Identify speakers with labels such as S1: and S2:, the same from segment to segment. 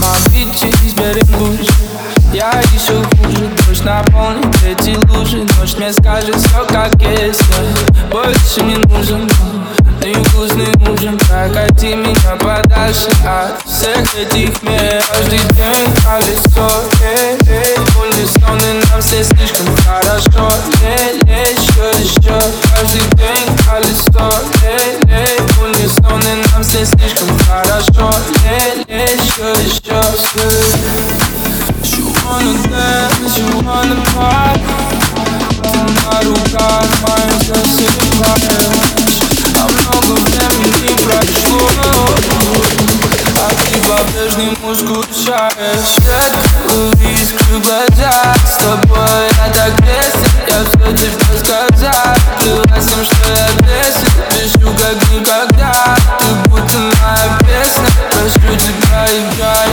S1: Берем лучше, я еще хуже. Дождь наполнит эти лужи. Ночь мне скажет все как есть. Я больше не нужен, ты вкусный ужин. Прокати меня подальше от всех этих мест. Каждый день колесо, улизнённый нам все слишком хорошо. Еще. Каждый день колесо, улизнённый нам все слишком хорошо. Еще. You wanna dance, you wanna party. Ты на руках моих засыпаешь. А много времени прошло, а ты по-прежнему скучаешь. Светлые искры в глазах, с тобой я так весен. Я все тебе сказал, плевать всем, что я бесен. Пишу как никогда, ты будто моя песня. Прошу тебя, играй.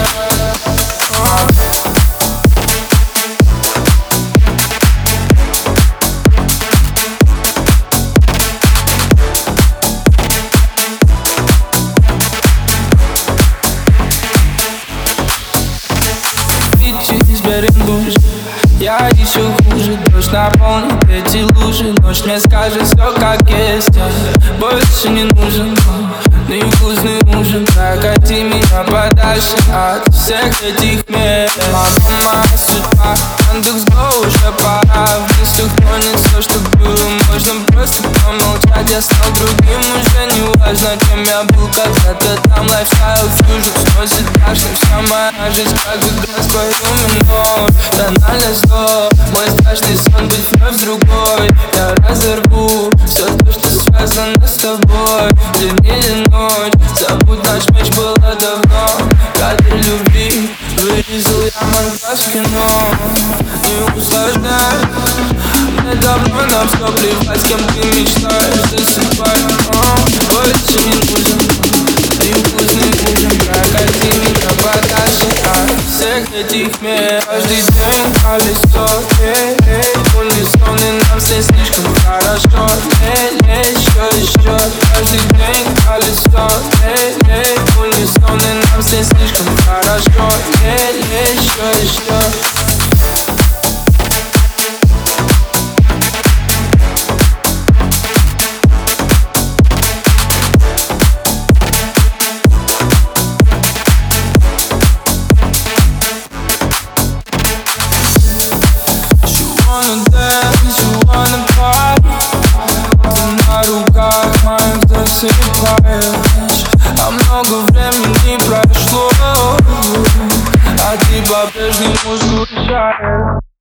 S1: Берем лужи, я еще хуже. Дождь наполнит эти лужи. Ночь мне скажет все как есть. Я больше не нужен, ты вкусный ужин. Прокати меня подальше от всех этих мест. Мама, судьба, Яндекс.Го, уже пора. Вниз уклонит все, что было. Можно просто помолчать. Я стал другим, уже не важно, кем я был когда-то. Там лайфстайл фьюжн сносит башню. Вся моя жизнь как игра с твоим именем. Тональное зло, мой страшный сон быть вновь другой. Я разорву все то, что связано с тобой. Длиннее ночь, забудь наш меч, было давно. Кадр любви вырезал я монтаж кино. Не усложняй, мне давно нам все плевать, с кем ты мечтаешь. Засыпай, больше не нужен, ты вкусный ужин. Прокати меня подальше от всех этих мест. Каждый день колесо, улизнённый нам все слишком хорошо. Еще. Каждый день колесо, улизнённый нам все слишком хорошо. Еще. А много времени прошло, а ты по-прежнему скучаешь.